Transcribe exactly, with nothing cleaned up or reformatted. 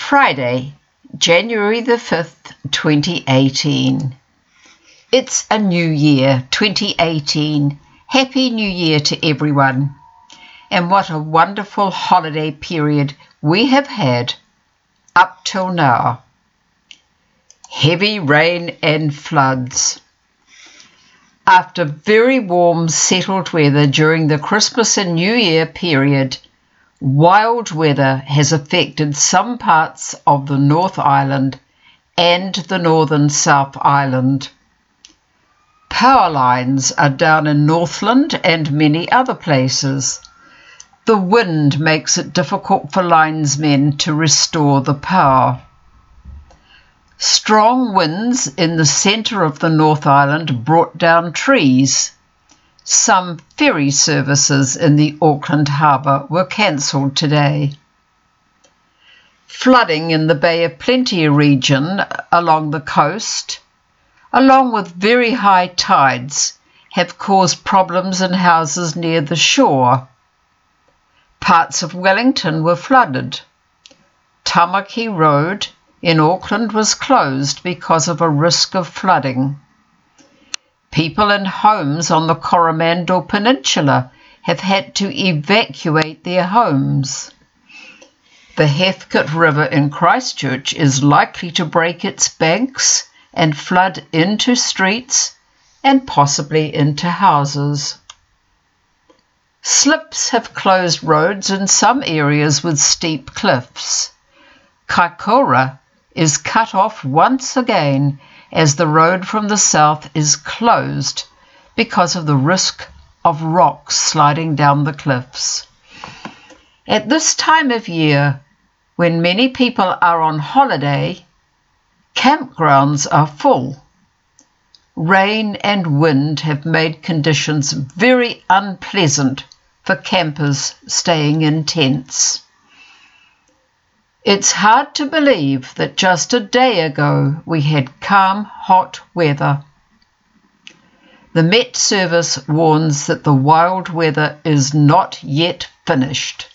Friday, January the fifth, twenty eighteen. It's a new year, twenty eighteen. Happy New Year to everyone. And what a wonderful holiday period we have had up till now. Heavy rain and floods. After very warm, settled weather during the Christmas and New Year period, wild weather has affected some parts of the North Island and the northern South Island. Power lines are down in Northland and many other places. The wind makes it difficult for linesmen to restore the power. Strong winds in the centre of the North Island brought down trees. Some ferry services in the Auckland Harbour were cancelled today. Flooding in the Bay of Plenty region along the coast, along with very high tides, have caused problems in houses near the shore. Parts of Wellington were flooded. Tamaki Road in Auckland was closed because of a risk of flooding. People in homes on the Coromandel Peninsula have had to evacuate their homes. The Heathcote River in Christchurch is likely to break its banks and flood into streets and possibly into houses. Slips have closed roads in some areas with steep cliffs. Kaikoura is cut off once again as the road from the south is closed because of the risk of rocks sliding down the cliffs. At this time of year, when many people are on holiday, campgrounds are full. Rain and wind have made conditions very unpleasant for campers staying in tents. It's hard to believe that just a day ago we had calm, hot weather. The Met Service warns that the wild weather is not yet finished.